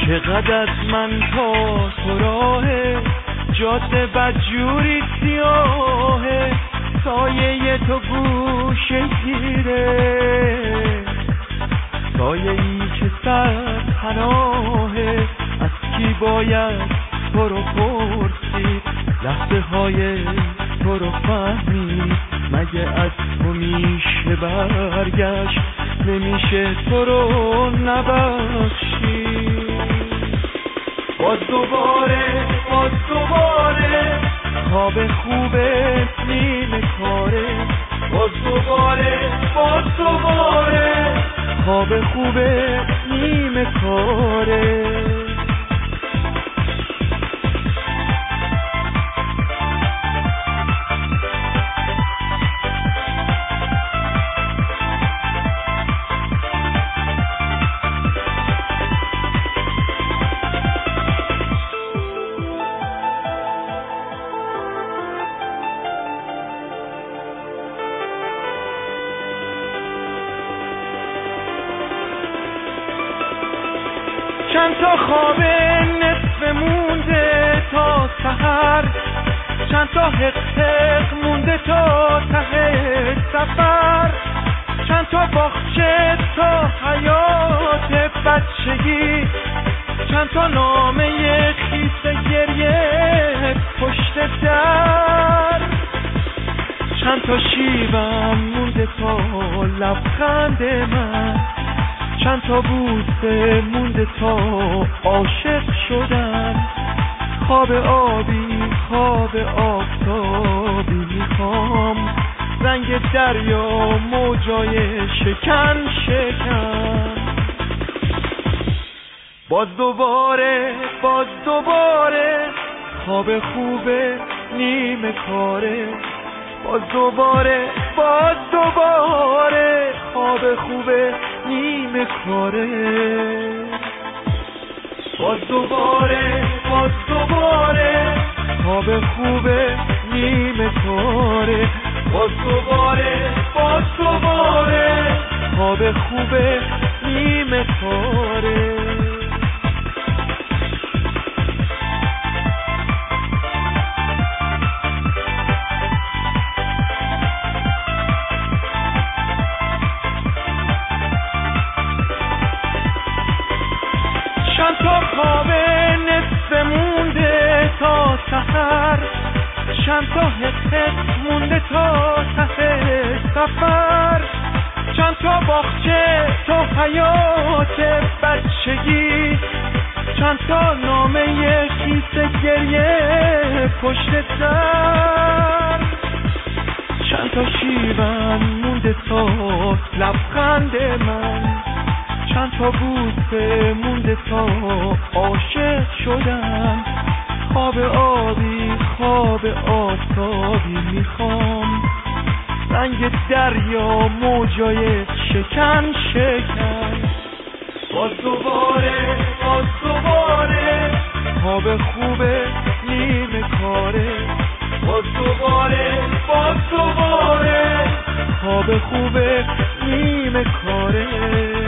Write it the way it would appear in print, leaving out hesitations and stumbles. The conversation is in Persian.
چقدر از من تا تو راهه، جاده بدجوری سیاهه، سایه تو گوشه گیره، سایه ای که سر پناهه. از کی باید تو رو پرسید، لحظه های تو رو فهمید، مگه از تو میشه برگشت، نمیشه تو رو نبخشید. باز دوباره خواب خوبه نیمه کاره، باز دوباره خواب خوبه نیمه کاره. چند تا خواب نصف مونده تا سحر، چند تا حق مونده تا ته سفر، چند تا باغچه تا حیات بچگی، چند تا نامه خیس گریه پشت در، چند تا شیوم مونده تا لبخند من، چند تا بوسه مونده تا عاشق شدم. خواب آبی خواب آفتابی میخوام، رنگ دریا موجای شکن شکن. باز دوباره خواب خوبه نیمه کاره، باز دوباره خواب خوبه نیمه کاره. باز دوباره خواب خوبه نیمه کاره، باز دوباره خواب خوبه نیمه کاره. چند تا خواب نصف مونده تا سحر، چند تا حق مونده تا ته سفر، چند تا باغچه تا حیات بچگی، چند تا نامه خیس گریه پشت سر، چند تا شیون مونده تا لبخند من، چند تا بوسه مونده تا عاشق شدم. خواب آبی خواب آفتابی میخوام، رنگ دریا موجای شکن شکن. باز دوباره خواب خوبه نیمه کاره، باز دوباره خواب خوبه نیمه کاره.